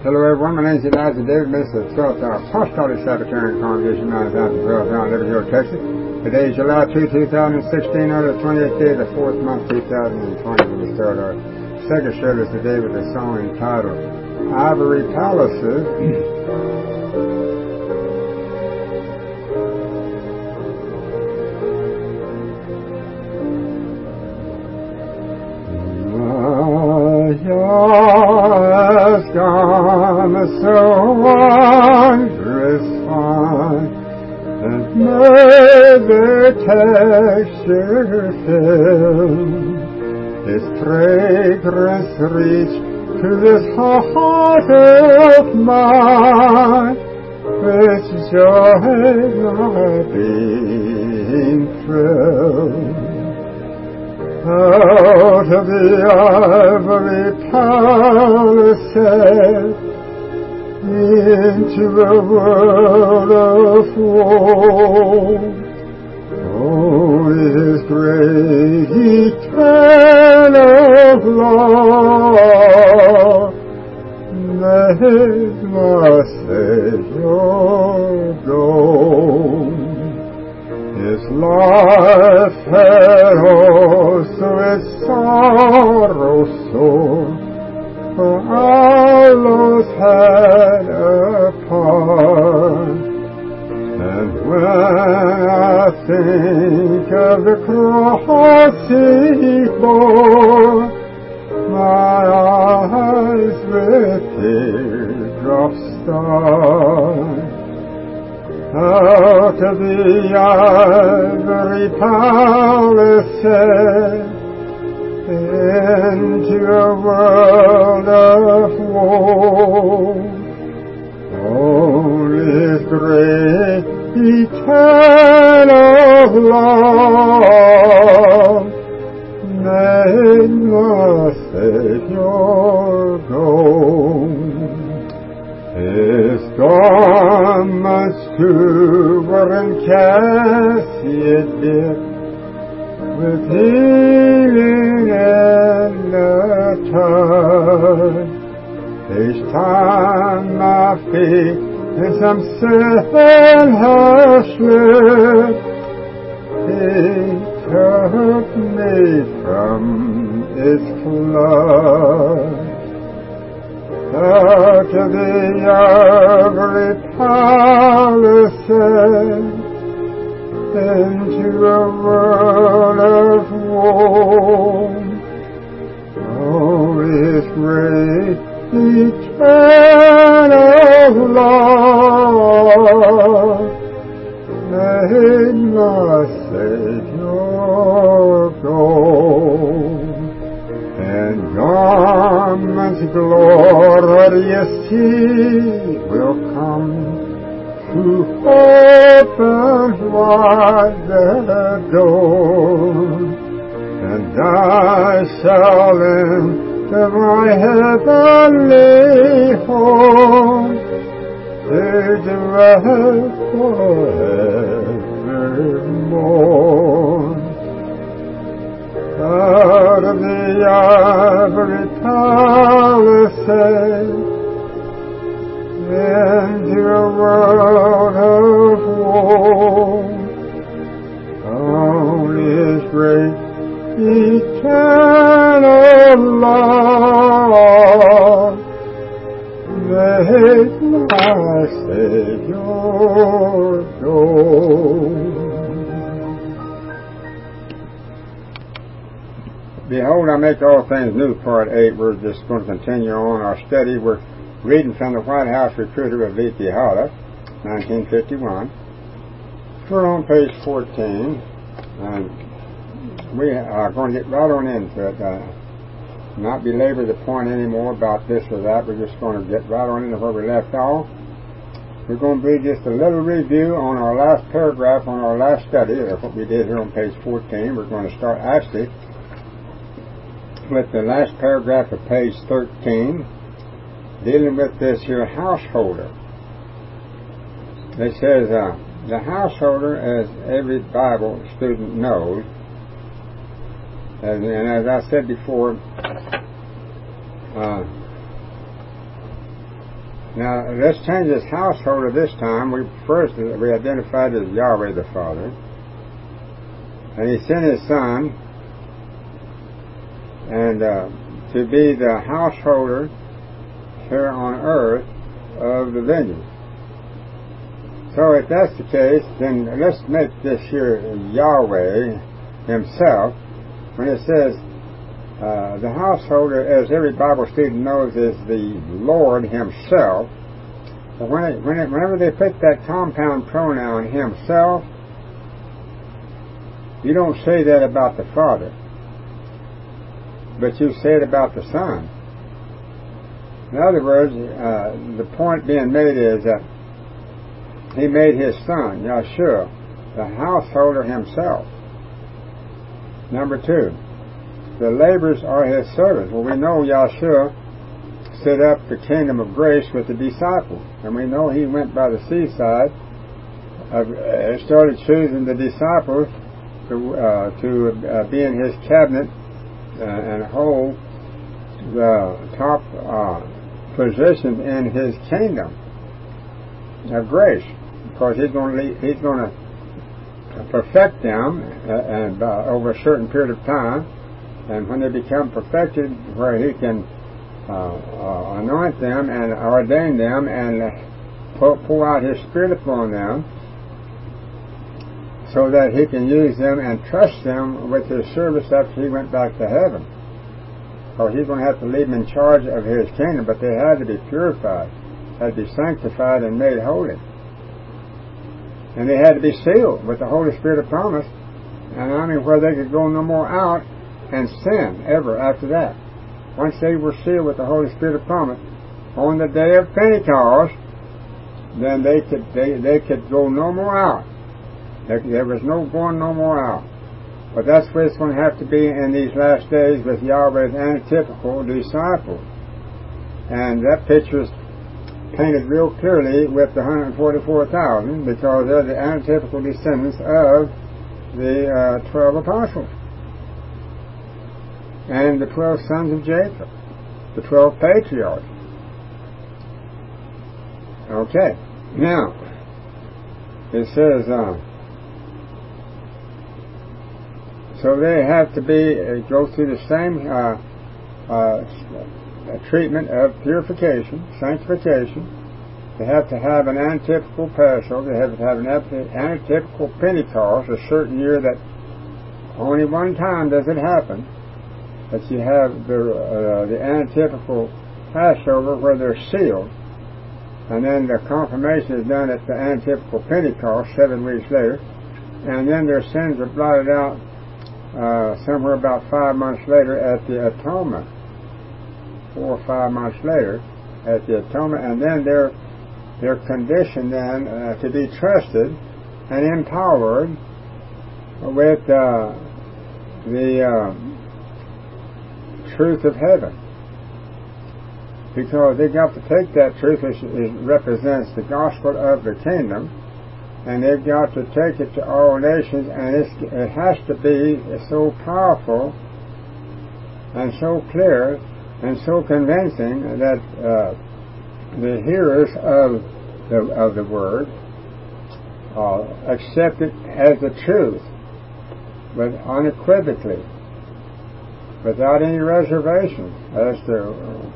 Hello everyone, my name is Elijah David, Minister of the 12th Hour Apostolic Sabbatarian Congregation, 9012 Brown, Liberty Hill, Texas. Today is July 2, 2016, on the 28th day of the 4th month, 2020. We start our second service today with a song entitled Ivory Palaces. So wondrous fine, and made their texture fill, His fragrance reach to this heart of mine, which joy my being thrilled. Out of the ivory palaces, into a world of woe. Oh, His great eternal love made my Savior go. His life had also its sorrow sore, for our loss had a part. And when I think of the cross He bore, my eyes with teardrops start. Out of the ivory palaces, into a world of woe, only His great eternal love made my Savior go. His garments too were in casket dipped with healing and a touch. Each time my feet in some sin have slipped, He took me from its clutch. Out of the ivory palaces, into a world of woe, oh, His great eternal love made my Savior go. And garments glorious He will come to open wide the door, and I shall enter my heavenly home, to dwell forevermore. Out of the ivory palaces, into a world of woe, only His great eternal love made my Savior go. Behold, I make all things new, part 8. We're just going to continue on our study. We're reading from the White House Recruiter of V.P. Hollis, 1951. We're on page 14, and we are going to get right on into it. Not belabor the point anymore about this or that. We're just going to get right on into where we left off. We're going to do just a little review on our last paragraph on our last study. That's what we did here on page 14. We're going to start actually with the last paragraph of page 13, dealing with this here householder. It says, the householder, as every Bible student knows, and as I said before, Now, let's change this householder this time. We identified as Yahweh the Father. And He sent His Son and to be the householder here on earth of the vineyard. So if that's the case, then let's make this here Yahweh Himself. When it says the householder, as every Bible student knows, is the Lord Himself. But whenever they put that compound pronoun Himself, you don't say that about the Father, but you say it about the Son. In other words, the point being made is that He made His Son, Yeshua, the householder Himself. Number 2, the laborers are His servants. Well, we know Yeshua set up the kingdom of grace with the disciples, and we know He went by the seaside, started choosing the disciples to be in His cabinet and hold the top position in His kingdom of grace, because He's going to perfect them and over a certain period of time. And when they become perfected, where He can anoint them and ordain them and pour out His Spirit upon them, so that He can use them and trust them with His service after He went back to heaven. Or He's going to have to leave them in charge of His kingdom, but they had to be purified, had to be sanctified and made holy. And they had to be sealed with the Holy Spirit of promise, and I mean where they could go no more out and sin ever after that. Once they were sealed with the Holy Spirit of promise, on the day of Pentecost, then they could go no more out. There was no going no more out. But that's what it's going to have to be in these last days with Yahweh's antitypical disciples. And that picture is painted real clearly with the 144,000, because they're the antitypical descendants of the 12 apostles and the 12 sons of Jacob, the 12 patriarchs. Okay, now it says so they have to go through the same treatment of purification, sanctification. They have to have an antitypical Passover. They have to have an antitypical Pentecost, a certain year that only one time does it happen. But you have the antitypical Passover where they're sealed, and then the confirmation is done at the antitypical Pentecost 7 weeks later, and then their sins are blotted out somewhere about 5 months later at the atonement, 4 or 5 months later at the atonement, and then they're conditioned then to be trusted and empowered with the truth of heaven, because they got to take that truth, which represents the gospel of the kingdom, and they've got to take it to all nations, and it has to be so powerful and so clear and so convincing that the hearers of the word accept it as the truth, but unequivocally, without any reservation as to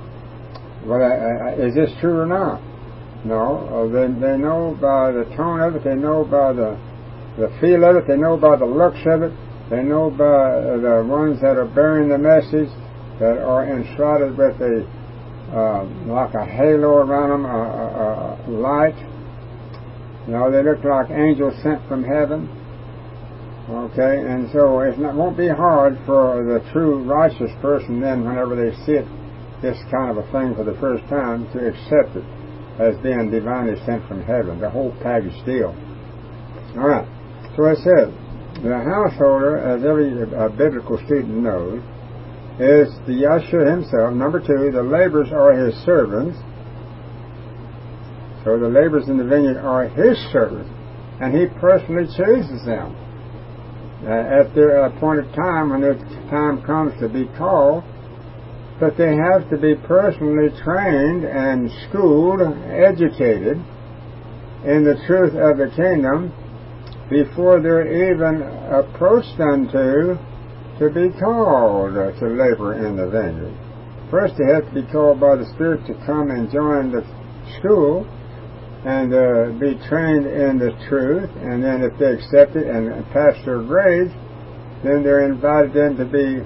is this true or not. No, they know by the tone of it, they know by the feel of it, they know by the looks of it, they know by the ones that are bearing the message, that are enshrouded with like a halo around them, a light. You know, they look like angels sent from heaven. Okay, and so it won't be hard for the true righteous person then, whenever they see this kind of a thing for the first time, to accept it as being divinely sent from heaven, the whole package deal. All right, so it says, the householder, as every biblical student knows, is the Yeshua Himself. Number 2, the laborers are His servants. So the laborers in the vineyard are His servants, and He personally chooses them. At their appointed time, when their time comes to be called, but they have to be personally trained and schooled, educated in the truth of the kingdom before they're even approached unto to be called to labor in the vineyard. First, they have to be called by the Spirit to come and join the school and be trained in the truth, and then if they accept it and pass their grades, then they're invited in to be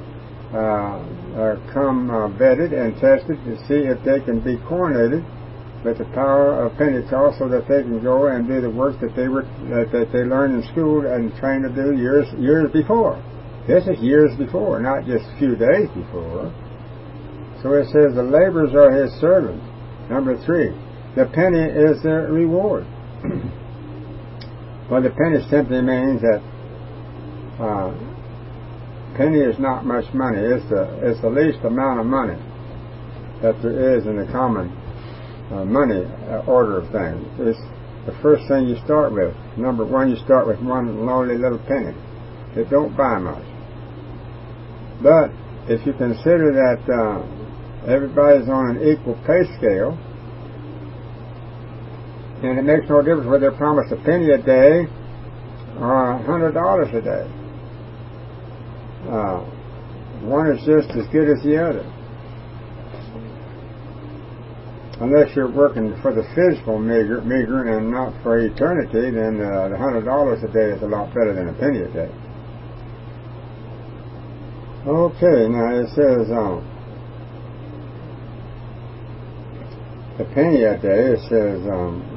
come vetted and tested to see if they can be coronated with the power of Pentecost, so that they can go and do the work that they learned in school and trained to do years before. This is years before, not just a few days before. So it says the laborers are his servants. Number 3, the penny is their reward. Well, the penny simply means that penny is not much money. It's the least amount of money that there is in the common money order of things. It's the first thing you start with. Number 1, you start with one lowly little penny. It don't buy much. But if you consider that everybody's on an equal pay scale, and it makes no difference whether they're promised a penny a day or $100 a day. One is just as good as the other. Unless you're working for the physical meager and not for eternity, then the $100 a day is a lot better than a penny a day. Okay, now it says a penny a day, it says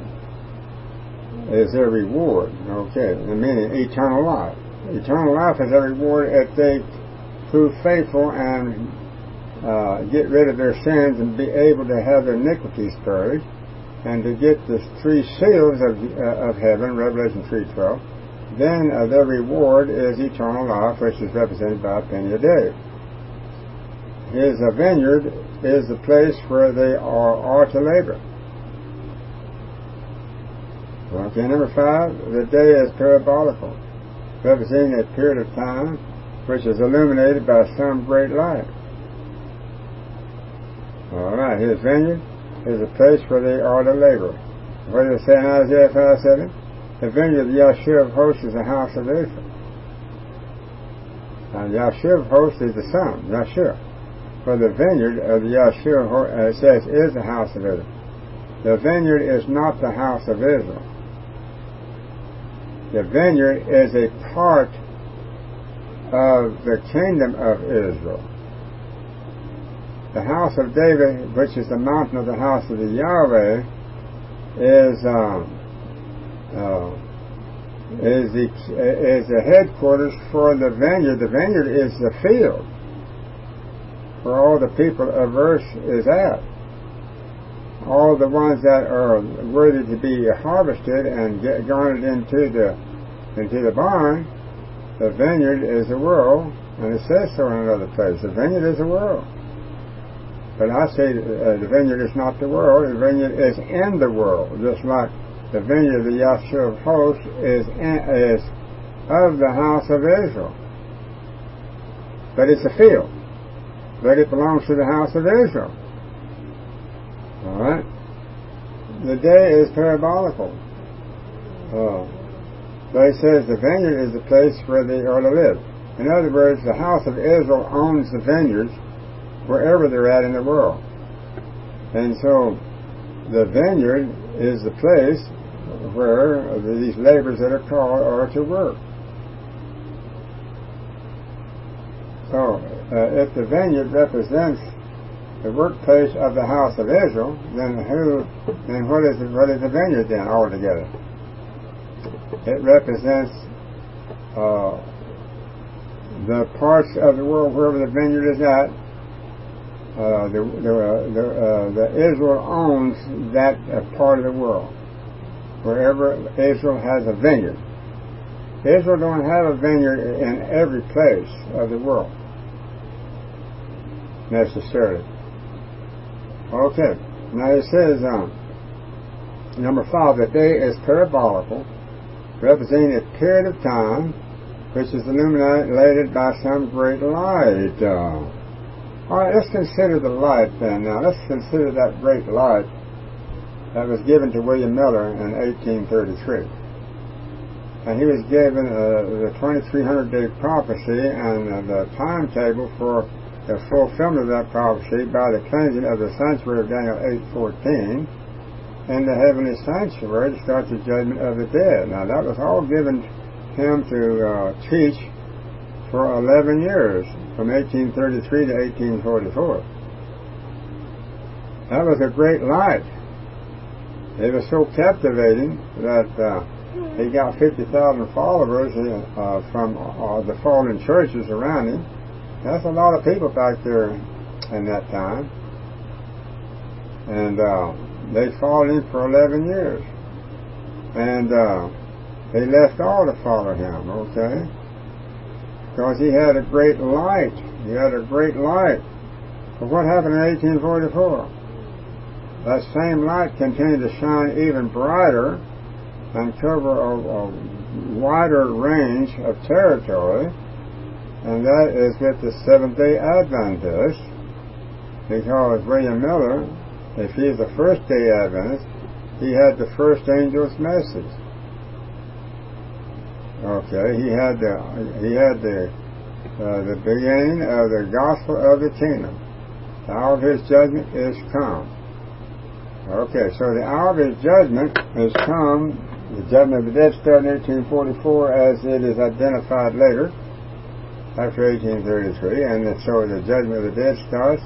is their reward. Okay, meaning eternal life. Eternal life is their reward if they prove faithful and get rid of their sins and be able to have their iniquities purged, and to get the 3 seals of heaven, Revelation 3:12. Then their reward is eternal life, which is represented by a penny a day. His vineyard is the place where they are to labor. Okay, number 5, the day is parabolical, representing a period of time which is illuminated by some great light. Alright, his vineyard is a place where they are to labor. What does it say in Isaiah 5:7? The vineyard of Yahshua of hosts is the house of Israel. Now, Yahshua of hosts is the Son, Yahshua. For the vineyard of Yahshua, it says, is the house of Israel. The vineyard is not the house of Israel. The vineyard is a part of the kingdom of Israel. The house of David, which is the mountain of the house of the Yahweh, is the headquarters for the vineyard. The vineyard is the field where all the people of earth is at. All the ones that are worthy to be harvested and garnered into the barn. The vineyard is the world, and it says so in another place. The vineyard is the world. But I say the vineyard is not the world. The vineyard is in the world, just like the vineyard of the Yahshua of hosts is of the house of Israel. But it's a field. But it belongs to the house of Israel. Alright? The day is parabolical. But it says the vineyard is the place where they are to live. In other words, the house of Israel owns the vineyards wherever they're at in the world. And so the vineyard is the place where these laborers that are called are to work. So if the vineyard represents the workplace of the house of Israel, then what is the vineyard then altogether? It represents the parts of the world wherever the vineyard is at. The Israel owns that part of the world, wherever Israel has a vineyard. Israel don't have a vineyard in every place of the world, necessarily. Okay, now it says, number 5, the day is parabolical, representing a period of time which is illuminated by some great light. All right, let's consider the light then. Now, let's consider that great light that was given to William Miller in 1833. And he was given the 2300-day prophecy and the timetable for the fulfillment of that prophecy by the cleansing of the sanctuary of Daniel 8:14 in the heavenly sanctuary to start the judgment of the dead. Now, that was all given him to teach for 11 years, from 1833 to 1844. That was a great light. It was so captivating that he got 50,000 followers from the fallen churches around him. That's a lot of people back there in that time. And they followed him for 11 years. And they left all to follow him, okay? Because he had a great light. He had a great light. But what happened in 1844? That same light continued to shine even brighter and cover a wider range of territory, and that is with the Seventh-day Adventists, because William Miller, if he is the first-day Adventist, he had the first angel's message. Okay, he had the beginning of the gospel of the kingdom. The hour of his judgment is come. Okay, so the hour of his judgment has come. The judgment of the dead started in 1844 as it is identified later, after 1833, and so the judgment of the dead starts.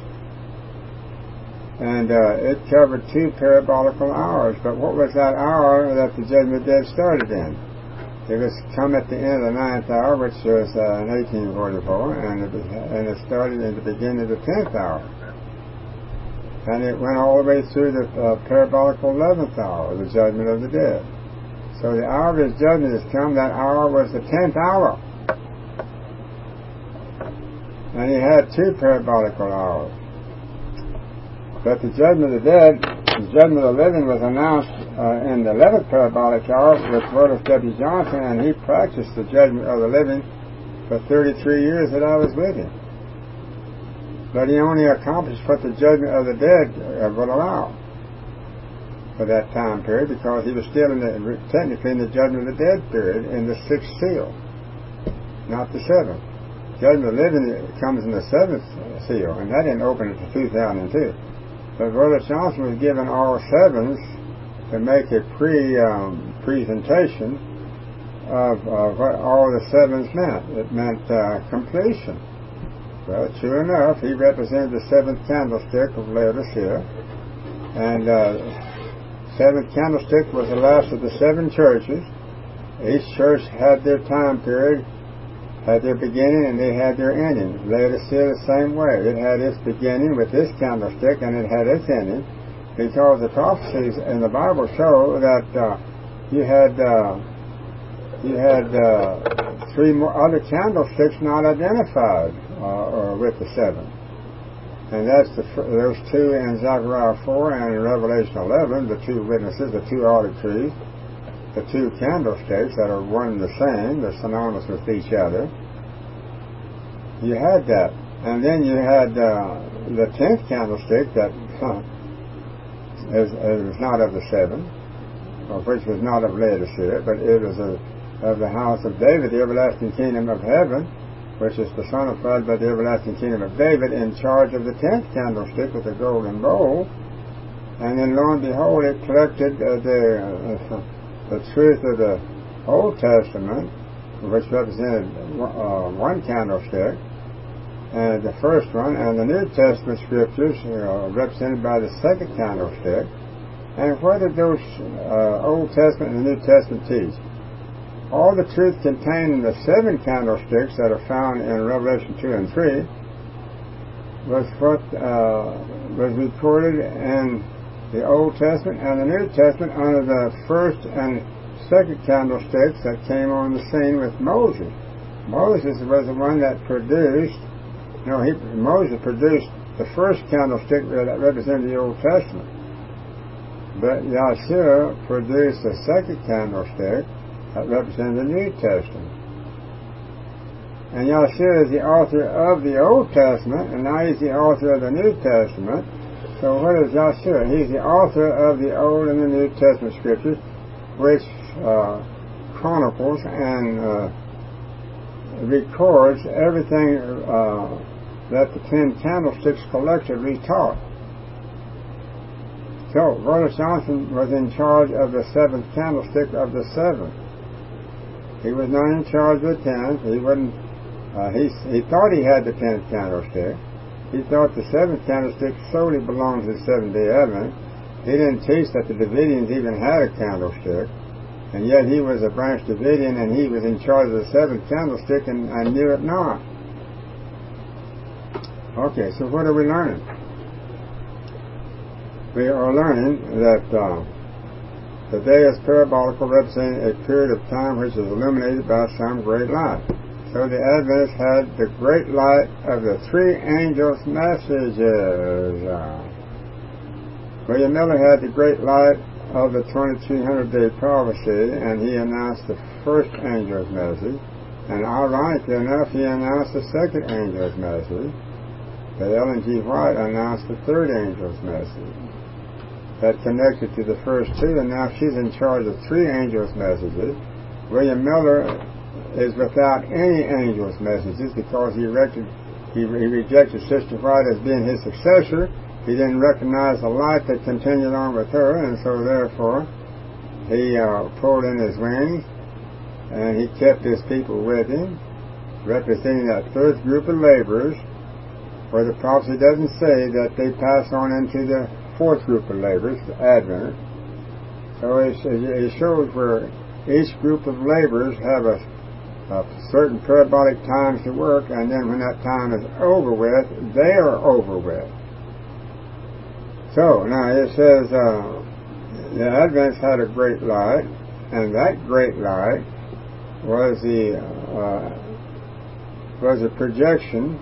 And it covered 2 parabolical hours. But what was that hour that the judgment of the dead started in? It was come at the end of the 9th hour, which was in 1844, and it started in the beginning of the 10th hour. And it went all the way through the parabolical 11th hour, the judgment of the dead. So the hour of his judgment has come. That hour was the 10th hour. And he had 2 parabolical hours. But the judgment of the dead, the judgment of the living, was announced in the 11th parabolic hour with Rhodas W. Johnson, and he practiced the judgment of the living for 33 years that I was with him. But he only accomplished what the judgment of the dead would allow for that time period, because he was still technically in the judgment of the dead period in the 6th seal, not the 7th. Judgment of the living comes in the 7th seal, and that didn't open until 2002. But Rhodas Johnson was given all 7s to make a presentation of what all the 7s meant. It meant completion. Well, true enough, he represented the 7th candlestick of Laodicea, and 7th candlestick was the last of the 7 churches. Each church had their time period, had their beginning, and they had their ending. Laodicea the same way. It had its beginning with this candlestick, and it had its ending, because the prophecies in the Bible show that you had 3 more other candlesticks not identified with the 7. And that's those 2 in Zechariah 4 and in Revelation 11, the 2 witnesses, the 2 olive trees, the 2 candlesticks that are one and the same, they're synonymous with each other. You had that. And then you had the 10th candlestick that is not of the 7, which was not of Laodicea, but it was of the house of David, the everlasting kingdom of heaven, which is personified by the everlasting kingdom of David, in charge of the 10th candlestick with the golden bowl. And then, lo and behold, it collected the truth of the Old Testament, which represented 1 candlestick, and the first one, and the New Testament scriptures represented by the 2nd candlestick. And what did those Old Testament and the New Testament teach? All the truth contained in the 7 candlesticks that are found in Revelation 2 and 3 was what was recorded in the Old Testament and the New Testament under the 1st and 2nd candlesticks that came on the scene with Moses. Moses was the one that produced, Moses produced the 1st candlestick that represented the Old Testament. But Yahshua produced the 2nd candlestick that represented the New Testament. And Yahshua is the author of the Old Testament, and now he's the author of the New Testament. So what is Yahshua? He's the author of the Old and the New Testament scriptures, which chronicles and records everything that the 10 candlesticks collectively taught. So, Royal Johnson was in charge of the 7th candlestick of the 7. He was not in charge of the 10th. He wasn't. He thought he had the 10th candlestick. He thought the 7th candlestick solely belonged to the 7th-day Advent. He didn't teach that the Davidians even had a candlestick, and yet he was a branch Davidian, and he was in charge of the 7th candlestick, and I knew it not. Okay, so what are we learning? We are learning that the day is parabolical, representing a period of time which is illuminated by some great light. So the Adventists had the great light of the 3 angels' messages. William Miller had the great light of the 2300-day prophecy, and he announced the first angel's message. And ironically enough, he announced the second angel's message. But Ellen G. White announced the third angel's message. That connected to the first 2, and now she's in charge of 3 angels' messages. William Miller is without any angels' messages because he rejected Sister White as being his successor. He didn't recognize the light that continued on with her, and so therefore he pulled in his wings, and he kept his people with him, representing that third group of laborers, where the prophecy doesn't say that they pass on into the 4th group of laborers, the Advent. So it shows where each group of laborers have a certain parabolic times to work, and then when that time is over with, they are over with. So now it says the Adventists had a great light, and that great light was a projection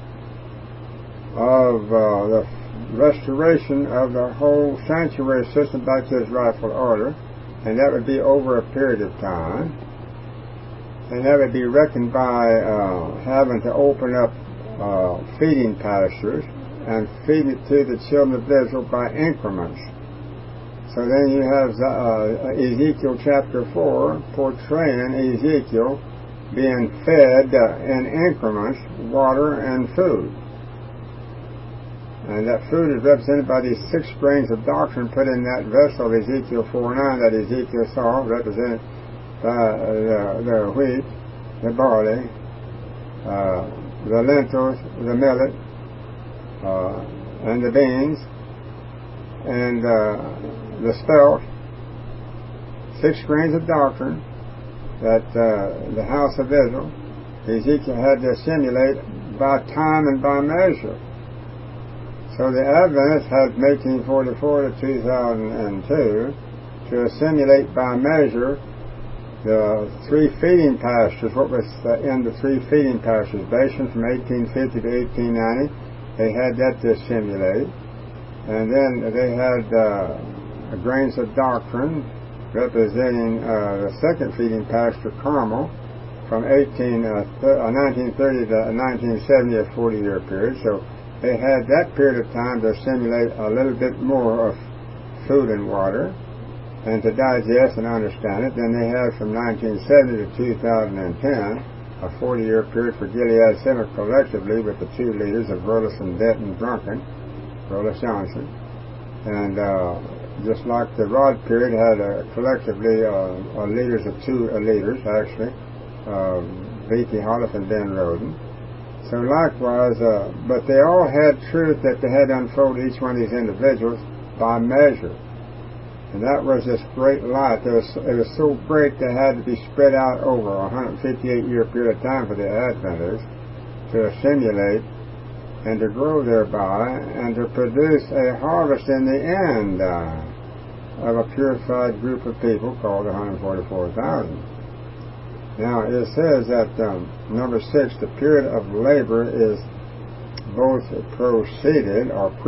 of the restoration of the whole sanctuary system back to its rightful order, and that would be over a period of time, and that would be reckoned by having to open up feeding pastures and feed it to the children of Israel by increments. So then you have Ezekiel chapter 4 portraying Ezekiel being fed in increments, water and food. And that food is represented by these 6 grains of doctrine put in that vessel of Ezekiel 4:9 that Ezekiel saw, represented by the wheat, the barley, the lentils, the millet, and the beans, and the spelt. 6 grains of doctrine that the house of Israel, Ezekiel had to assimilate by time and by measure. So the Adventists had from 1844 to 2002 to assimilate by measure the 3 feeding pastures. What was in the 3 feeding pastures? Bashan from 1850 to 1890. They had that to assimilate. And then they had grains of doctrine representing the second feeding pasture, Carmel, from 1930 to 1970, a 40-year period. So they had that period of time to assimilate a little bit more of food and water and to digest and understand it. Then they had from 1970 to 2010 a 40-year period for Gilead Center collectively with the 2 leaders of Burleson, Denton, Drunken, Rolla Johnson. And just like the Rod period had collectively leaders of 2 leaders, actually, V.T. Hollis and Ben Roden. So likewise, but they all had truth that they had to unfold each one of these individuals by measure. And that was this great light. It was so great they had to be spread out over a 158-year period of time for the Adventists to assimilate and to grow thereby and to produce a harvest in the end of a purified group of people called 144,000. Now, it says that, number 6, the period of labor is both preceded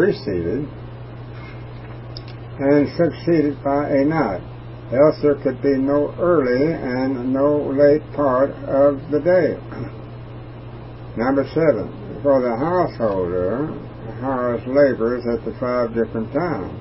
and succeeded by a night. Else there could be no early and no late part of the day. Number 7, for the householder hires laborers at the 5 different times.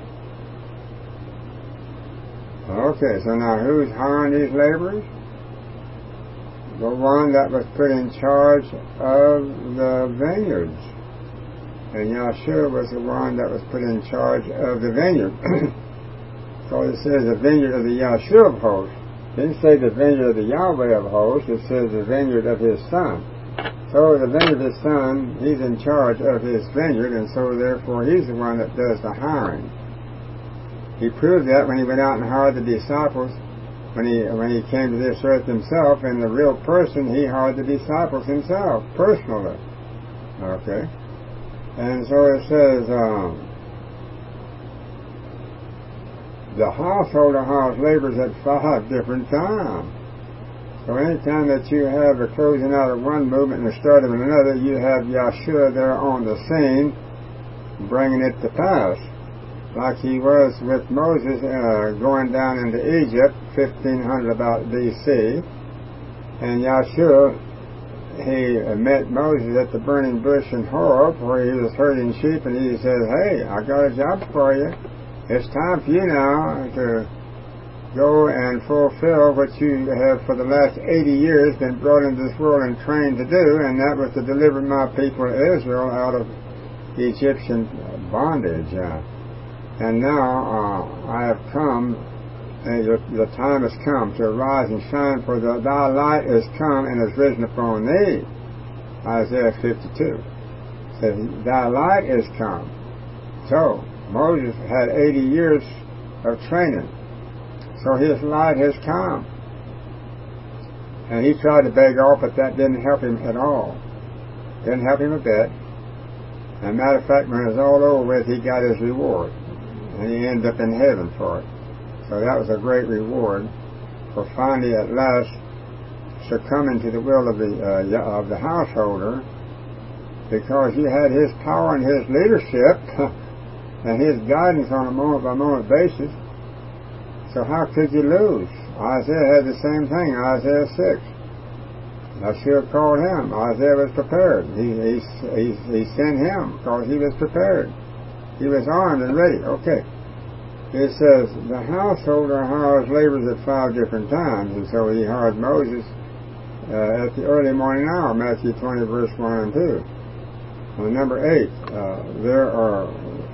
Okay, so now who's hiring these laborers? The one that was put in charge of the vineyards. And Yahshua was the one that was put in charge of the vineyard. So it says the vineyard of the Yahshua of hosts. It didn't say the vineyard of the Yahweh of hosts, it says the vineyard of his son. So the vineyard of his son, he's in charge of his vineyard, and so therefore he's the one that does the hiring. He proved that when he went out and hired the disciples, when he came to this earth himself, in the real person, he hired the disciples himself, personally. Okay? And so it says, the householder hires laborers at 5 different times. So anytime that you have a closing out of one movement and the start of another, you have Yahshua there on the scene, bringing it to pass. Like he was with Moses going down into Egypt, 1500 about BC. And Yahshua, he met Moses at the burning bush in Horeb, where he was herding sheep, and he said, "Hey, I got a job for you. It's time for you now to go and fulfill what you have for the last 80 years been brought into this world and trained to do, and that was to deliver my people Israel out of Egyptian bondage. And now I have come, and the time has come to arise and shine, for thy light is come and is risen upon thee." Isaiah 52 says, "Thy light is come." So Moses had 80 years of training, so his light has come. And he tried to beg off, but that didn't help him at all. Didn't help him a bit. As a matter of fact, when it was all over with, he got his reward. And he ended up in heaven for it. So that was a great reward for finally at last succumbing to the will of the householder, because you had his power and his leadership and his guidance on a moment-by-moment basis. So how could you lose? Isaiah had the same thing, Isaiah 6. Yahshua called him. Isaiah was prepared. He sent him because he was prepared. He was armed and ready. Okay. It says, the householder hires laborers at 5 different times. And so he hired Moses at the early morning hour, Matthew 20, verse 1 and 2. Number 8, there are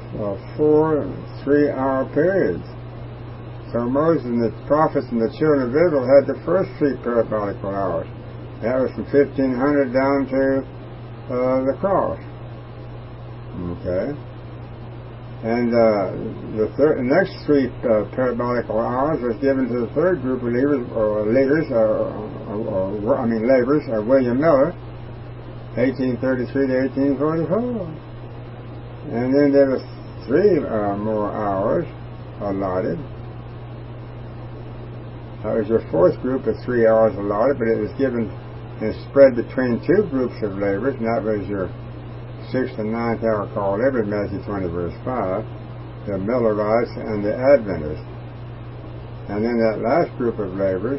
4 3-hour periods. So Moses and the prophets and the children of Israel had the first 3 parabolical hours. That was from 1500 down to the cross. Okay. And the next 3 parabolical hours was given to the third group of laborers, William Miller, 1833 to 1844. And then there was 3 more hours allotted. That was your 4th group of 3 hours allotted, but it was given and spread between 2 groups of laborers, and that was your 6th and 9th hour called laborers, Matthew 20, verse 5, the Millerites and the Adventists. And then that last group of laborers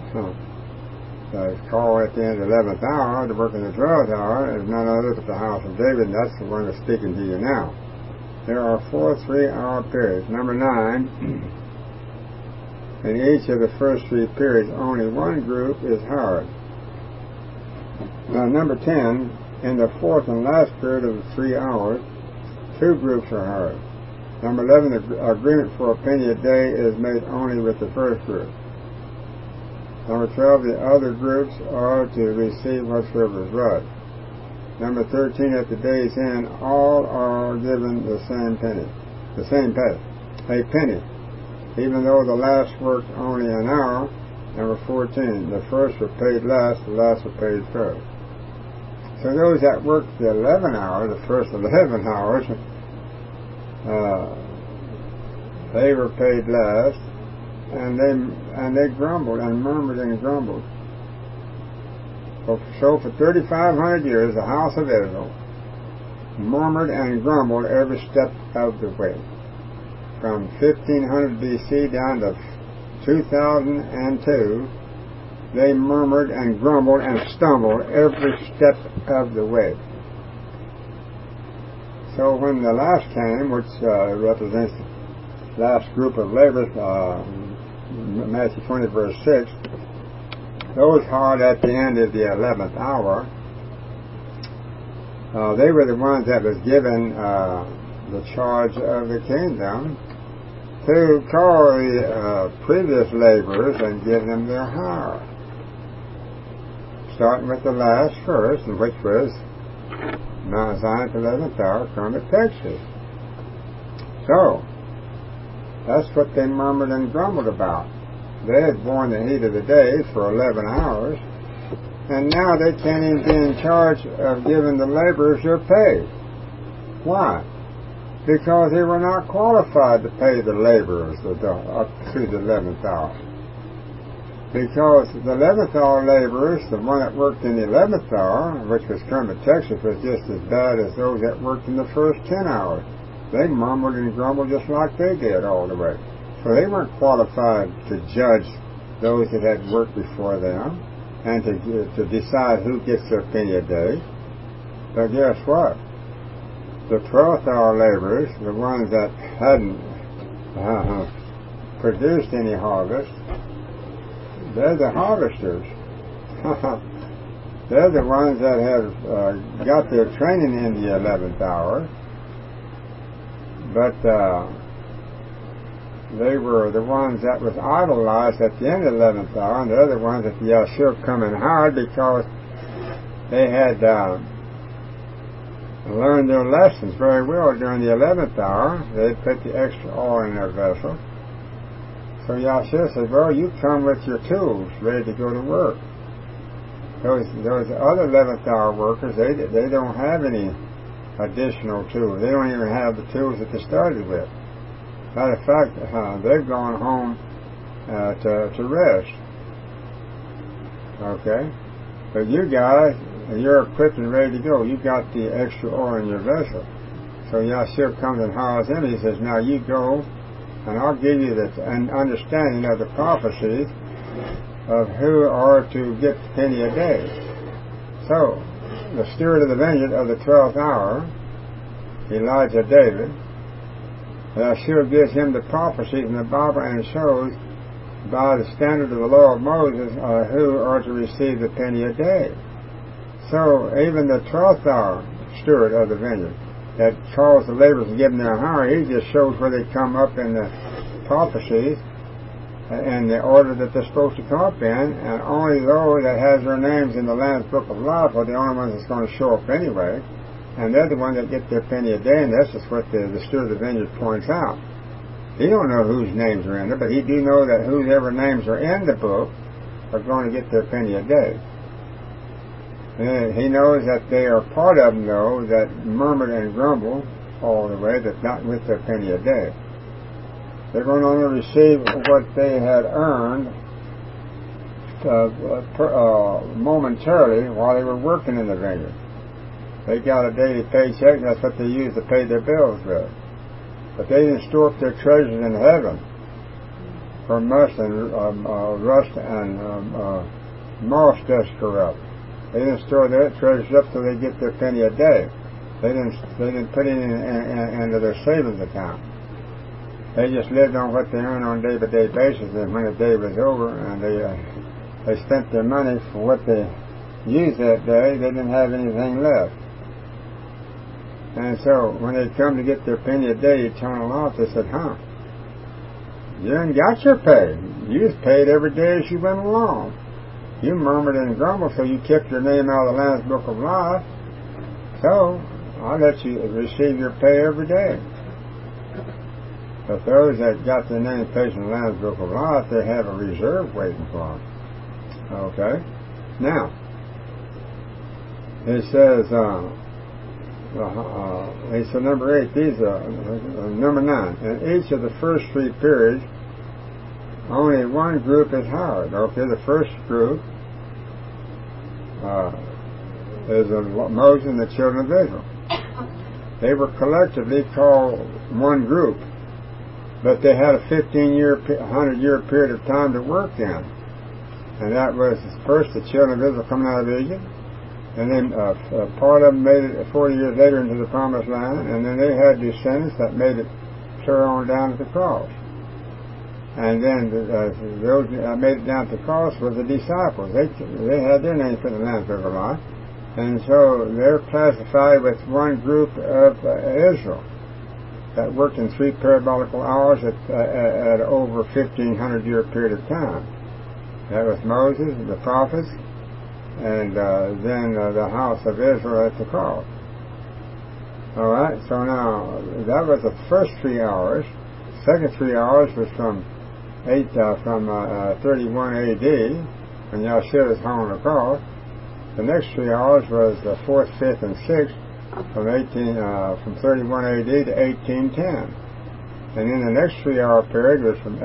is called at the end of the 11th hour, to work in the 12th hour, is none other but the house of David, and that's the one that's speaking to you now. There are 4 3-hour periods. Number 9, in each of the first 3 periods, only one group is hired. Now, number 10, in the 4th and last period of the 3 hours, 2 groups are hired. Number 11, the agreement for a penny a day is made only with the first group. Number 12, the other groups are to receive whatsoever is right. Number 13, at the day's end, all are given the same pay, a penny, even though the last worked only an hour. Number 14, the first were paid last, the last were paid first. So those that worked the 11 hours, the first 11 hours, they were paid last, and they grumbled and murmured and grumbled. So for 3,500 years, the house of Israel murmured and grumbled every step of the way, from 1500 BC down to 2002, they murmured and grumbled and stumbled every step of the way. So when the last came, which represents the last group of laborers, Matthew 20 verse 6, those hired at the end of the 11th hour, they were the ones that was given the charge of the kingdom to call the previous laborers and give them their hire. Starting with the last first, which was Mount Zion's 11th hour, Kermit, Texas. So, that's what they murmured and grumbled about. They had borne the heat of the day for 11 hours, and now they can't even be in charge of giving the laborers their pay. Why? Because they were not qualified to pay the laborers up through the 11th hour. Because the 11th hour laborers, the one that worked in the 11th hour, which was Kermit, Texas, was just as bad as those that worked in the first 10 hours. They murmured and grumbled just like they did all the way. So they weren't qualified to judge those that had worked before them and to decide who gets their penny a day. But guess what? The 12th hour laborers, the ones that hadn't produced any harvest, they're the harvesters. They're the ones that have got their training in the 11th hour, but they were the ones that was idolized at the end of the 11th hour, and the other ones that the Yahshua come and hired because they had learned their lessons very well during the 11th hour. They put the extra oil in their vessel. So Yahshua says, well, you come with your tools ready to go to work. Those other 11th hour workers, they don't have any additional tools. They don't even have the tools that they started with. Matter of fact, they've gone home to rest. Okay? But you guys, you're equipped and ready to go. You've got the extra oil in your vessel. So Yahshua comes and hires them. He says, now you go, and I'll give you an understanding of the prophecies of who are to get the penny a day. So, the steward of the vineyard of the 12th hour, Elijah David, Yahshua gives him the prophecies in the Bible and shows by the standard of the law of Moses who are to receive the penny a day. So, even the 12th hour steward of the vineyard that calls the laborers to give them their hire, he just shows where they come up in the prophecies and the order that they're supposed to come up in, and only those that has their names in the Lamb's Book of Life are the only ones that's going to show up anyway, and they're the ones that get their penny a day, and that's just what the steward of the vineyard points out. He don't know whose names are in there, but he do know that whoever names are in the book are going to get their penny a day. And he knows that they are part of them, though, that murmured and grumbled all the way, that not with their penny a day. They're going to only receive what they had earned momentarily while they were working in the vineyard. They got a daily paycheck, and that's what they used to pay their bills with. But they didn't store up their treasures in heaven, for rust and moss does corrupt. They didn't store their treasures up till they get their penny a day. They didn't put it into their savings account. They just lived on what they earned on a day-by-day basis, and when the day was over and they spent their money for what they used that day, they didn't have anything left. And so when they come to get their penny a day, eternal life, they said, you didn't got your pay. You just paid every day as you went along. You murmured and grumbled, so you kept your name out of the Lamb's Book of Life. So I'll let you receive your pay every day. But those that got their name placed in the Lamb's Book of Life, they have a reserve waiting for them. Okay? Now, it says, number 8, number 9. In each of the first 3 periods, only one group is hired. Okay, the first group is Moses and the children of Israel. They were collectively called one group, but they had a 100-year period of time to work in. And that was first the children of Israel coming out of Egypt, and then part of them made it 40 years later into the Promised Land, and then they had descendants that made it clear on down to the cross. And then those that made it down to the cross were the disciples. They had their names in the Lamb's Book of Life, and so they're classified with one group of Israel that worked in 3 parabolical hours at over 1,500-year period of time. That was Moses and the prophets, and then the house of Israel at the cross. All right, so now that was the first 3 hours. Second 3 hours was from 31 A.D. when Yahshua was hung on the cross. The next 3 hours was the 4th, 5th, and 6th from 31 A.D. to 1810, and then the next 3 hour period was from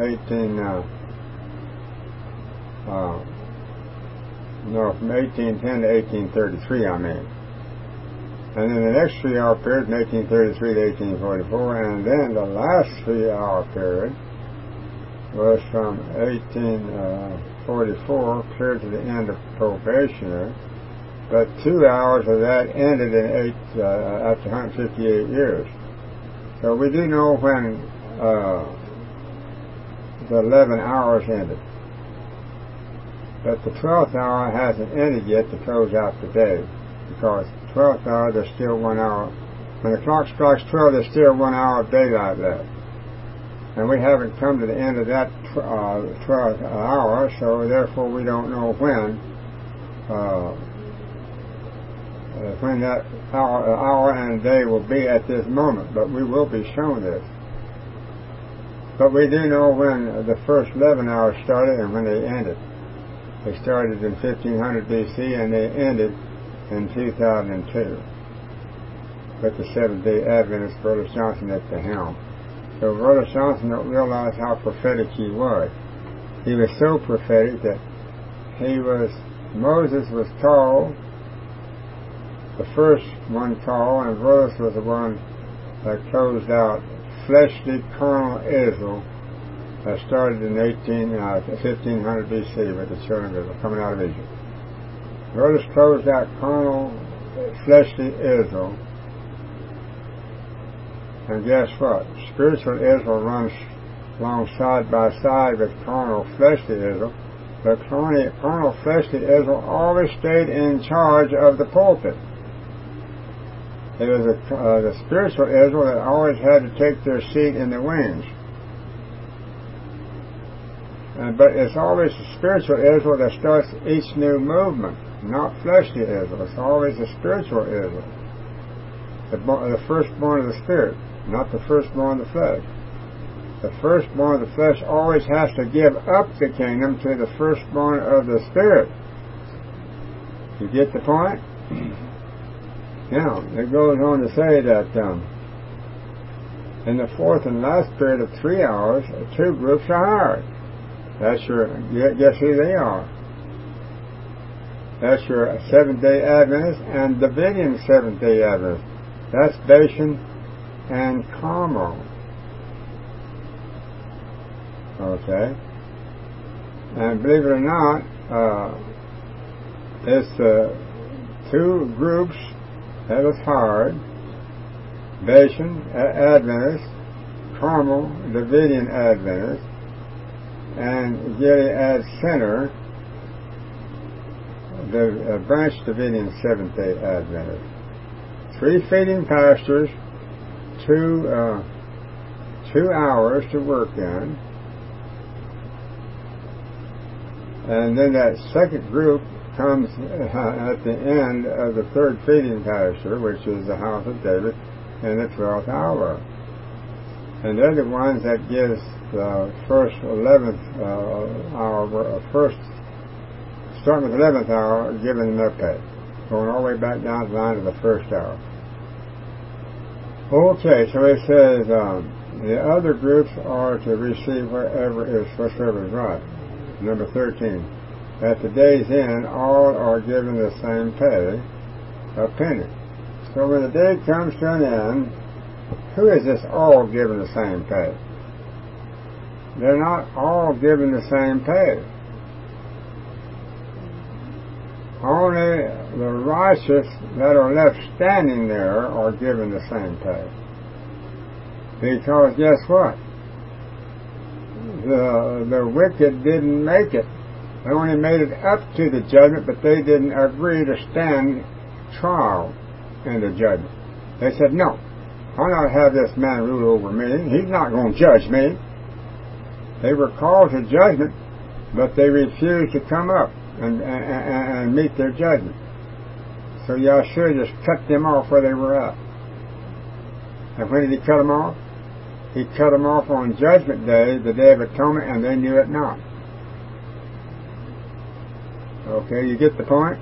1810 to 1833, I mean. And then the next 3 hour period from 1833 to 1844, and then the last 3 hour period was from 1844 clear to the end of probationary, but 2 hours of that ended in after 158 years. So we do know when the 11 hours ended. But the 12th hour hasn't ended yet to close out the day, because the 12th hour, there's still 1 hour. When the clock strikes 12, there's still 1 hour of daylight left. And we haven't come to the end of that 12th hour, so therefore we don't know when that hour and day will be at this moment, but we will be shown this. But we do know when the first 11 hours started and when they ended. They started in 1500 BC and they ended in 2002 with the Seventh-day Adventist Brother Johnson at the helm. So Brother Johnson don't realize how prophetic he was. He was so prophetic that Moses was called, the first one called, and Moses was the one that closed out fleshly carnal Israel that started in 1500 BC with the children of Israel coming out of Egypt. Moses closed out carnal fleshly Israel, and guess what? Spiritual Israel runs along side by side with carnal fleshly Israel, but carnal fleshly Israel always stayed in charge of the pulpit. It was the spiritual Israel that always had to take their seat in the wings. But it's always the spiritual Israel that starts each new movement, not fleshly Israel. It's always the spiritual Israel, the firstborn of the Spirit, not the firstborn of the flesh. The firstborn of the flesh always has to give up the kingdom to the firstborn of the Spirit. You get the point? Now, it goes on to say that in the fourth and last period of 3 hours, 2 groups are hired. That's guess who they are? That's your Seventh-day Adventists and Davidian Seventh-day Adventists. That's Bashan and Carmel. Okay? And believe it or not, it's 2 groups that was hired: Bashan Adventists, Carmel Davidian Adventists, and Gilead Center, the Branch Davidian Seventh-day Adventists. 3 feeding pastors, 2 hours to work in, and then that second group comes at the end of the 3rd feeding pasture, which is the house of David, in the 12th hour. And they're the ones that gives the first 11th hour, starting with the 11th hour, giving them their pay, going all the way back down the line to the 1st hour. Okay, so it says the other groups are to receive whatsoever is right. Number 13. At the day's end, all are given the same pay, a penny. So when the day comes to an end, who is this all given the same pay? They're not all given the same pay. only the righteous that are left standing there are given the same pay. Because guess what? The wicked didn't make it. They only made it up to the judgment, but they didn't agree to stand trial in the judgment. They said, no, I'll not have this man rule over me. He's not going to judge me. They were called to judgment, but they refused to come up and meet their judgment. So Yahshua just cut them off where they were at. And when did he cut them off? He cut them off on Judgment Day, the Day of Atonement, and they knew it not. Okay, you get the point?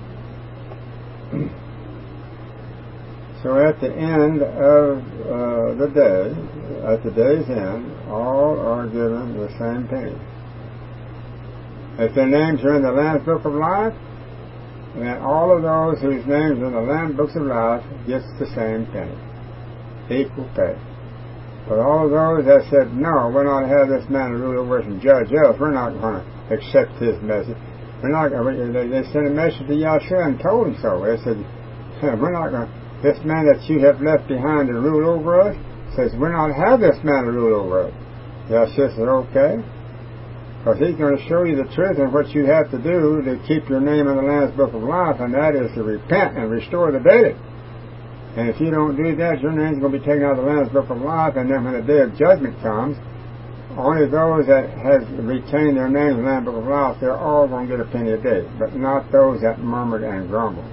So at the end of the day, at the day's end, all are given the same penny. If their names are in the Lamb's Book of Life, then all of those whose names are in the Lamb's Books of Life gets the same penny. Equal pay. But all of those that said, no, we're not going to have this man rule over us and judge us, we're not going to accept his message. We're not going to, they sent a message to Yahshua and told him so. They said, we're not going to, this man that you have left behind to rule over us, says, we're not going to have this man to rule over us. Yahshua said, okay. Because he's going to show you the truth and what you have to do to keep your name in the Lamb's Book of Life, and that is to repent and restore the dead. And if you don't do that, your name's going to be taken out of the Lamb's Book of Life, and then when the day of judgment comes, only those that have retained their names in the Lamb's Book of Life, they're all going to get a penny a day, but not those that murmured and grumbled.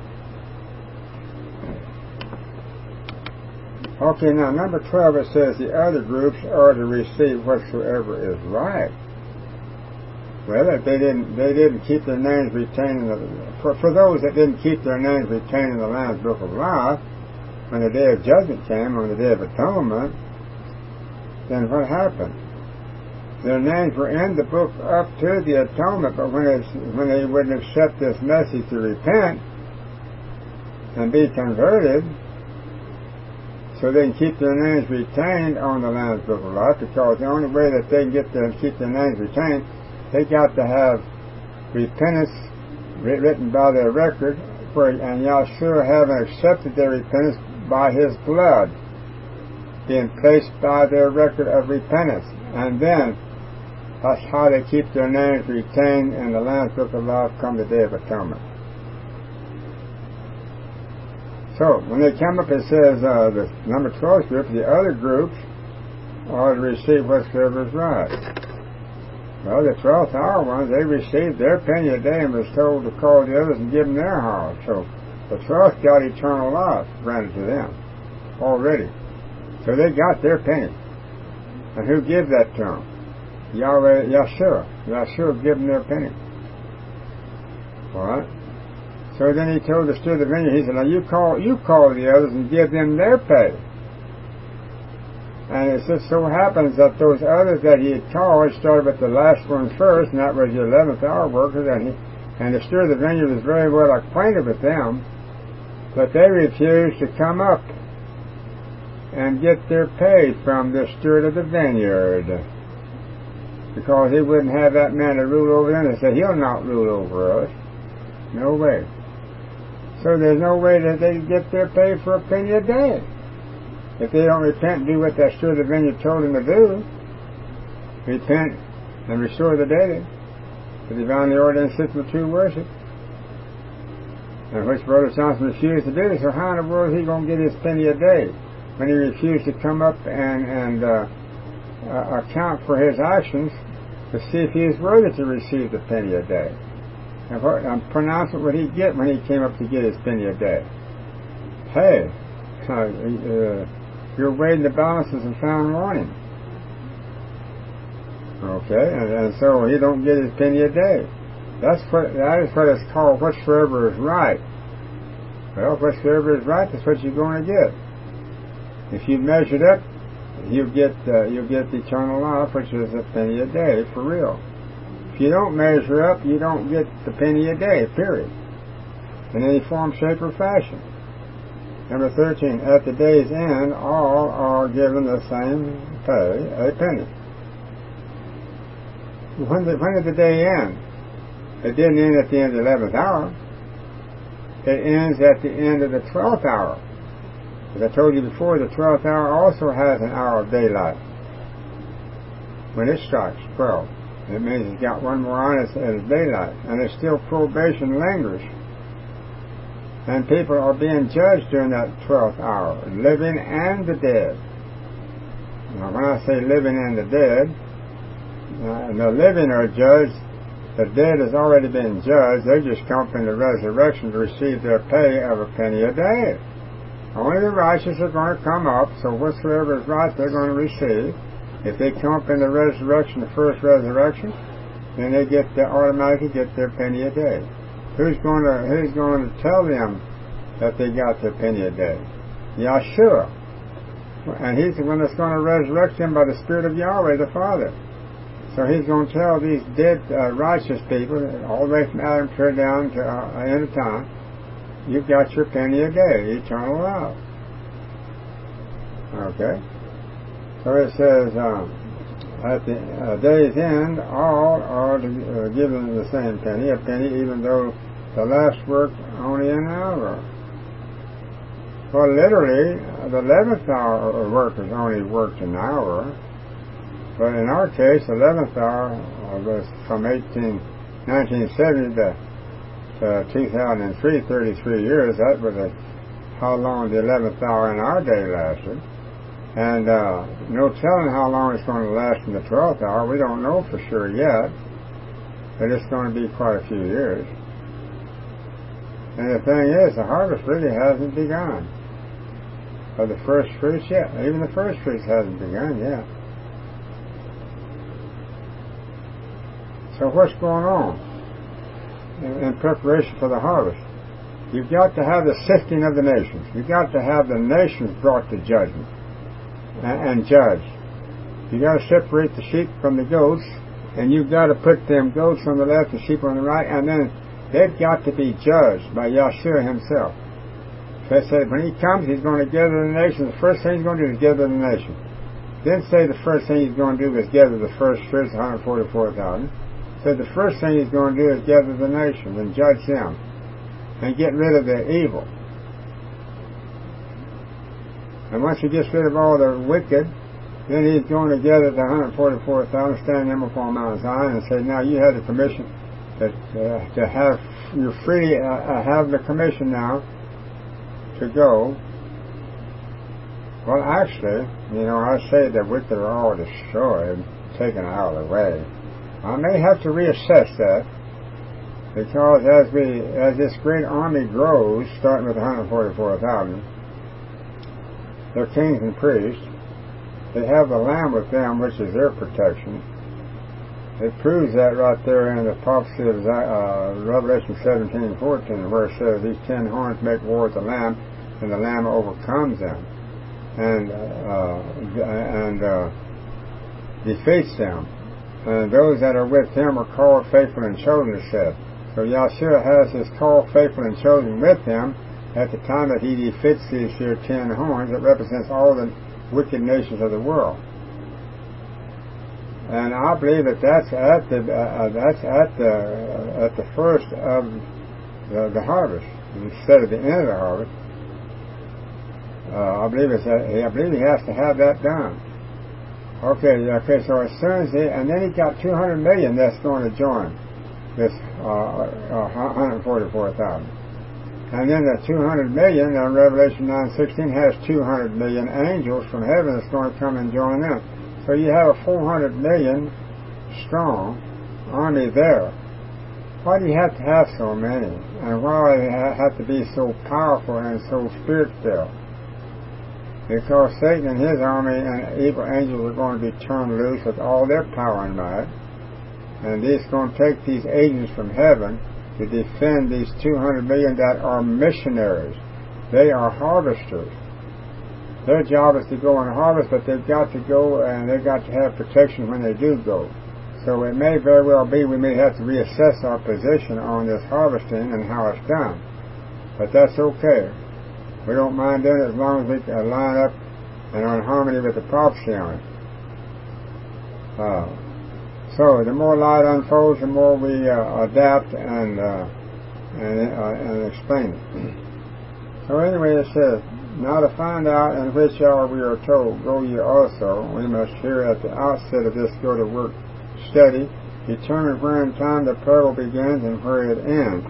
Okay, now number 12, it says the other groups are to receive whatsoever is right. Well, if they didn't keep their names retained in for those that didn't keep their names retained in the Lamb's Book of Life, when the Day of Judgment came, on the Day of Atonement, then what happened? Their names were in the book up to the Atonement, but when they wouldn't accept this message to repent and be converted, so they can keep their names retained on the Lamb's Book of Life, because the only way that they can get there and keep their names retained, they got to have repentance written by their record, and Yahshua having accepted their repentance by his blood, being placed by their record of repentance. And then that's how they keep their names retained in the Lamb's Book of Life come the Day of Atonement. So when they come up, it says the number 12 group, the other groups are to receive whatsoever is right. Well, the 12th hour ones, they received their penny a day and was told to call the others and give them their hour. So the 12th got eternal life granted to them already. So they got their penny. And who gave that to them? Yahshua. Yahshua gave them their penny. Alright? So then he told the steward of the vineyard, he said, now you call the others and give them their pay. And it just so happens that those others that he had called started with the last one first, and that was the 11th hour workers, and the steward of the vineyard was very well acquainted with them, but they refused to come up and get their pay from the steward of the vineyard, because he wouldn't have that man to rule over them. They said, he'll not rule over us. No way. So there's no way that they get their pay for a penny a day. If they don't repent and do what that steward of the vineyard told them to do, repent and restore the dead, the divinely ordained system of true worship, and which Brother Johnson refused to do, so how in the world is he going to get his penny a day when he refused to come up and account for his actions to see if he is worthy to receive the penny a day? And what pronouncement would he get when he came up to get his penny a day? Hey, you're weighing the balances and found wanting. Okay, and so he don't get his penny a day. That is what it's called whatsoever is right. Well, whatsoever is right, that's what you're going to get. If you measured up, you'll get eternal life, which is a penny a day for real. If you don't measure up, you don't get the penny a day, period, in any form, shape, or fashion. Number 13, at the day's end, all are given the same pay, a penny. When did the day end? It didn't end at the end of the 11th hour. it ends at the end of the 12th hour. As I told you before, the 12th hour also has an hour of daylight. When it strikes 12, it means it's got one more on it as daylight. And there's still probation lingers. And people are being judged during that 12th hour, living and the dead. Now, when I say living and the dead, the living are judged. The dead has already been judged. They just come from the resurrection to receive their pay of a penny a day. Only the righteous are going to come up, so whatsoever is right they're going to receive. If they come up in the resurrection, the first resurrection, then they automatically get their penny a day. Who's going to tell them that they got their penny a day? Yahshua. And he's the one that's going to resurrect them by the Spirit of Yahweh, the Father. So he's going to tell these dead righteous people, all the way from Adam down to end of time, you've got your penny a day, eternal life. Okay? So it says, at the day's end, all are given the same penny, a penny, even though the last worked only an hour. Well, literally, the 11th hour workers only worked an hour. But in our case, the 11th hour was from 1970 to 2003, 33 years. That was how long the 11th hour in our day lasted. And no telling how long it's going to last in the 12th hour. We don't know for sure yet. But it's going to be quite a few years. And the thing is, the harvest really hasn't begun. Of the first fruits yet. Even the first fruits hasn't begun yet. So what's going on in preparation for the harvest? You've got to have the sifting of the nations. You've got to have the nations brought to judgment and judged. You've got to separate the sheep from the goats, and you've got to put them goats on the left and sheep on the right, and then they've got to be judged by Yahshua himself. So it said when he comes, he's going to gather the nations. The first thing he's going to do is gather the nations. Didn't say the first thing he's going to do is gather the first fruits, 144,000. Said the first thing he's going to do is gather the nations and judge them and get rid of the evil. And once he gets rid of all the wicked, then he's going to gather the 144,000, stand them upon Mount Zion, and say, now you have the permission to have, you freely have the commission now to go. Well, actually, I say the wicked are all destroyed, taken out of the way. I may have to reassess that, because as this great army grows, starting with 144,000, they're kings and priests. They have the Lamb with them, which is their protection. It proves that right there in the prophecy of Revelation 17:14, where it says these 10 horns make war with the Lamb, and the Lamb overcomes them and defeats them. And those that are with him are called faithful and chosen, it said. So Yahshua has his called faithful and chosen with him at the time that he defeats these here 10 horns that represents all the wicked nations of the world. And I believe that that's at the first of the harvest instead of the end of the harvest. I believe he has to have that done. Okay, so as soon as and then he got 200 million that's going to join this 144,000. And then the 200 million, in Revelation 9:16, has 200 million angels from heaven that's going to come and join them. So you have a 400 million strong army there. Why do you have to have so many? And why do they have to be so powerful and so spirit-filled? Because Satan and his army and evil angels are going to be turned loose with all their power and might. And he's going to take these agents from heaven to defend these 200 million that are missionaries. They are harvesters. Their job is to go and harvest, but they've got to go and they've got to have protection when they do go. So it may very well be we may have to reassess our position on this harvesting and how it's done. But that's okay. We don't mind doing it as long as we can line up and are in harmony with the prophecy on it. So the more light unfolds, the more we adapt and and explain it. So anyway, it says, now to find out in which hour we are told, go ye also, we must here at the outset of this go to work study, determine where in time the parable begins and where it ends.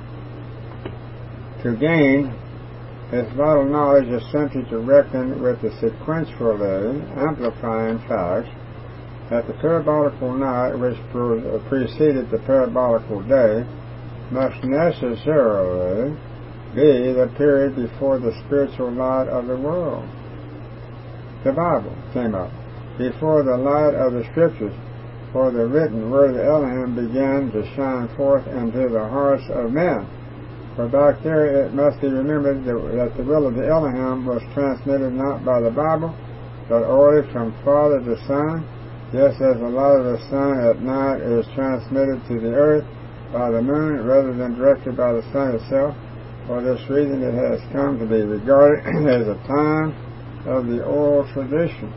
To gain this vital knowledge is simply to reckon with the sequentially amplifying facts that the parabolical night which preceded the parabolical day must necessarily be the period before the spiritual light of the world. The Bible came up before the light of the Scriptures, for the written word of Elohim began to shine forth into the hearts of men. For back there it must be remembered that the will of the Elohim was transmitted not by the Bible, but orally from Father to Son, just as the light of the sun at night is transmitted to the earth by the moon rather than directly by the sun itself. For this reason it has come to be regarded as a time of the oral tradition.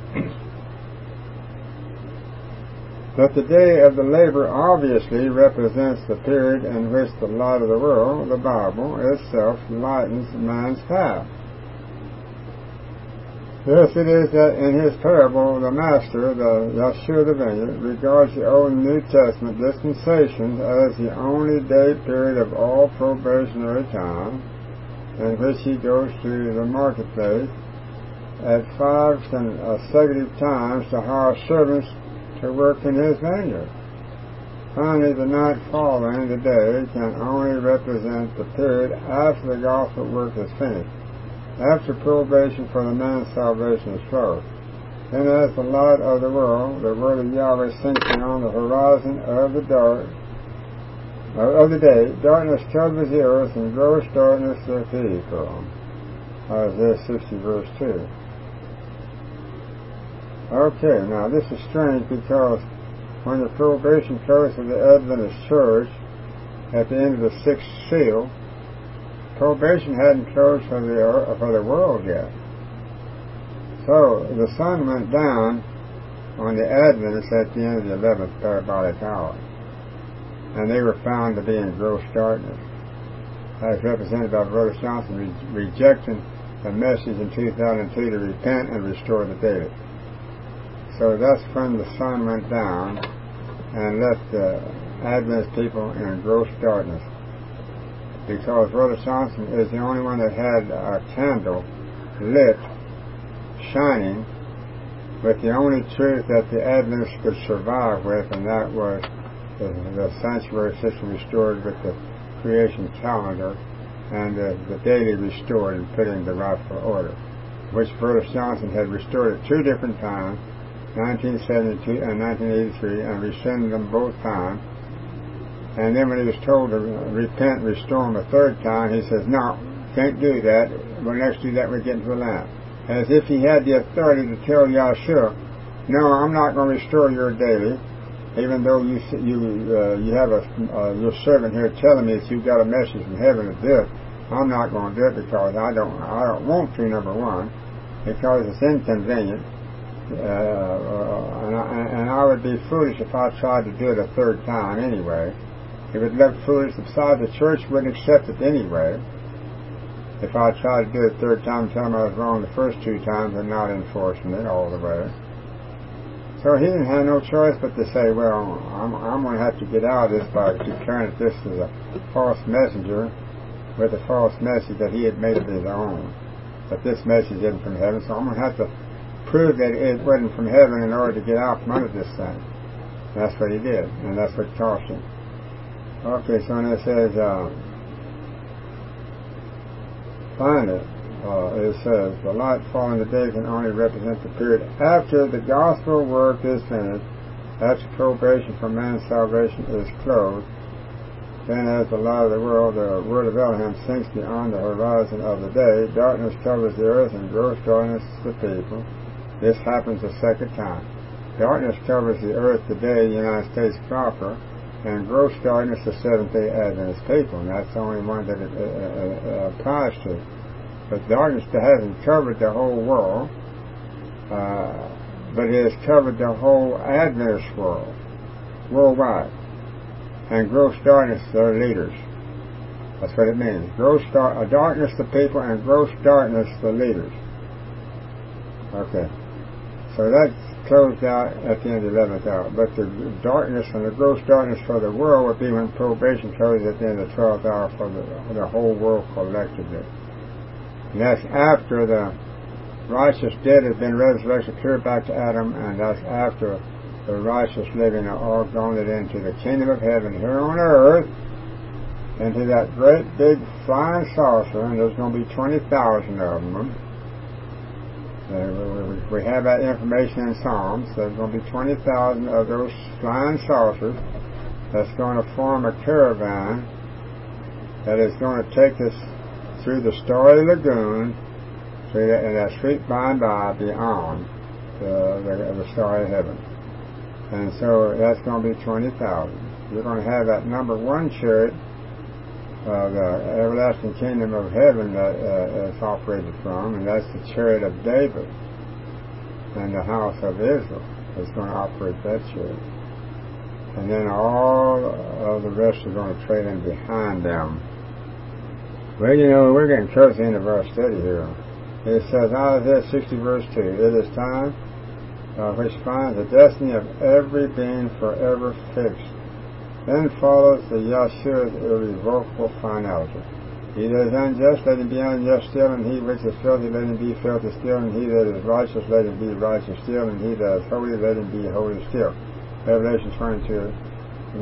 But the day of the labor obviously represents the period in which the light of the world, the Bible itself, lightens man's path. Thus it is that in his parable, the Master, the Yeshua the Vineyard, regards the Old and New Testament dispensations as the only day period of all probationary time, in which he goes to the marketplace at 5 consecutive times to hire servants to work in his vineyard. Finally, the night following the day can only represent the period after the gospel work is finished, after probation for the man's salvation is closed. Then as the light of the world, the word of Yahweh sinks beyond the horizon of the day, darkness covers the earth and gross darkness the people. Isaiah 60 verse 2. Okay, now this is strange because when the probation closed of the Adventist Church at the end of the sixth seal, probation hadn't closed for the world yet. So the sun went down on the Adventists at the end of the 11th parabolic hour, and they were found to be in gross darkness, as represented by Brother Johnson rejecting the message in 2002 to repent and restore the daily. So that's when the sun went down and left the Adventist people in gross darkness, because Brother Johnson is the only one that had a candle lit, shining, with the only truth that the Adventists could survive with, and that was the sanctuary system restored with the creation calendar and the daily restored and put in the rightful order, which Brother Johnson had restored at 2 different times, 1972 and 1983, and rescinded them both times. And then when he was told to repent and restore them a 3rd time, he says, no, can't do that. When next do that, we get into the land. As if he had the authority to tell Yahshua, no, I'm not going to restore your daily, even though you have your servant here telling me that you've got a message from heaven to do it. I'm not going to do it because I don't want to, number one, because it's inconvenient. And I would be foolish if I tried to do it a 3rd time anyway. It would look foolish. Besides, the church wouldn't accept it anyway. If I tried to do it a 3rd time, tell them I was wrong the first 2 times and not enforcing it all the way. So he didn't have no choice but to say, well, I'm going to have to get out of this by declaring that this is a false messenger with a false message that he had made of his own. But this message isn't from heaven, so I'm going to have to prove that it wasn't from heaven in order to get out from under this thing. That's what he did, and that's what cost him. Okay, so when it says, finally, it says, the light falling the day can only represent the period after the gospel work is finished, after probation for man's salvation is closed. Then as the light of the world, the word of Elohim sinks beyond the horizon of the day, darkness covers the earth and gross darkness the people. This happens a 2nd time. Darkness covers the earth today, the United States proper, and gross darkness the Seventh-day Adventist people, and that's the only one that it applies to. But darkness hasn't covered the whole world, but it has covered the whole Adventist world, worldwide. And gross darkness, their leaders, That's what it means. Darkness to people and gross darkness to leaders. Okay. So that's closed out at the end of the 11th hour. But the darkness and the gross darkness for the world would be when probation closes at the end of the 12th hour for the whole world collectively. And that's after the righteous dead has been resurrected clear back to Adam, and that's after the righteous living are all gone into the kingdom of heaven here on earth, into that great big flying saucer, and there's going to be 20,000 of them. We have that information in Psalms. There's going to be 20,000 of those flying saucers that's going to form a caravan that is going to take us through the Starry Lagoon and that sweet by and by beyond the starry heaven. And so that's going to be 20,000. You're going to have that number one chariot, the everlasting kingdom of heaven that it's operated from, and that's the chariot of David and the house of Israel is going to operate that chariot. And then all of the rest are going to trade in behind them. Well, you know, we're getting close to the end of our study here. It says, Isaiah 60 verse 2, it is time which finds the destiny of every being forever fixed. Then follows the Yeshua's irrevocable finality. He that is unjust, let him be unjust still, and he which is filthy, let him be filthy still, and he that is righteous, let him be righteous still, and he that is holy, let him be holy still. Revelation 22:1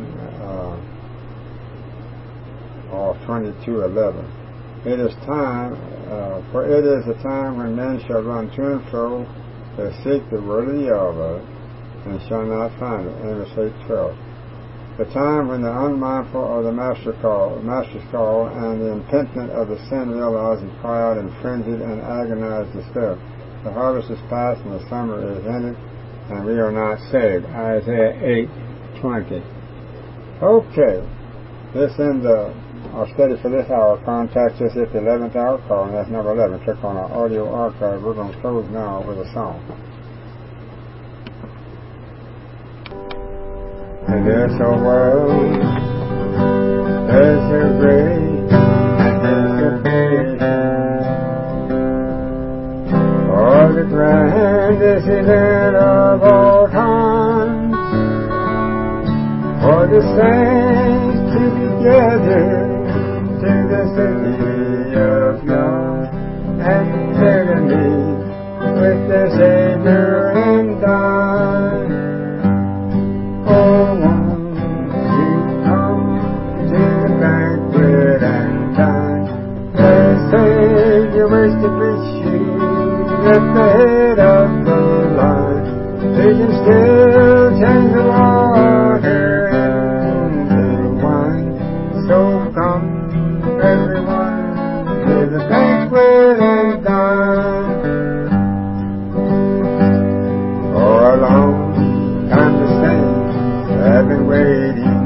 or 22:11. It is time, for it is a time when men shall run to and fro to seek the word of Yahweh, and shall not find it. Amos 8:12. The time when the unmindful of the master's call, and the impenitent of the sin realize and cry out in frenzied and agonized despair. The harvest is past and the summer is ended, and we are not saved. Isaiah 8:20. Okay, this ends our study for this hour. Contact us at the 11th hour call, and that's number 11. Click on our audio archive. We're going to close now with a song. In this world, there's a great anticipation for the grandest event of all time, for the saints to be gathered to the city of God and there to meet with their Savior and God. Oh, won't you come to the banquet and dine? The Savior waits to greet you at the head of the line. They can still change the water into wine. So come, everyone, to the banquet and dine. For a long time the saints have been waiting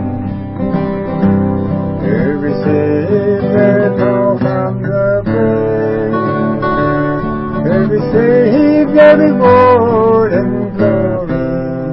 to receive their call from the grave, to receive their reward and glory,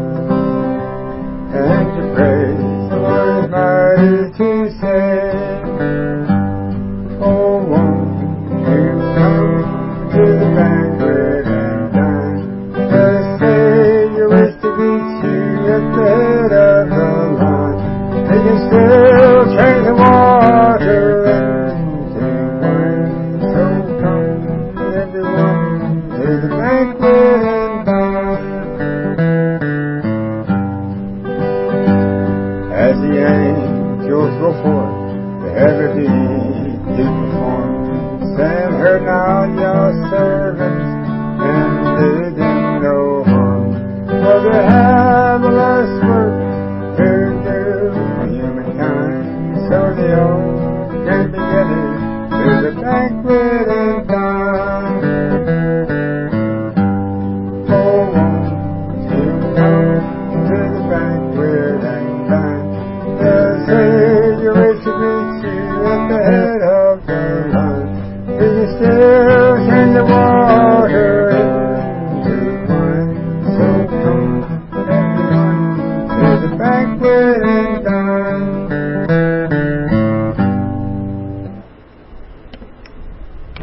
and to praise the Lord mighty to save. Oh, won't you come to the banquet and dine? The Savior waits to greet you at the head of the line. They can still change the water into wine. So come, everyone, to the banquet and dine. As the angels go forth to every deed to perform, send her now your servants, and bid them no harm.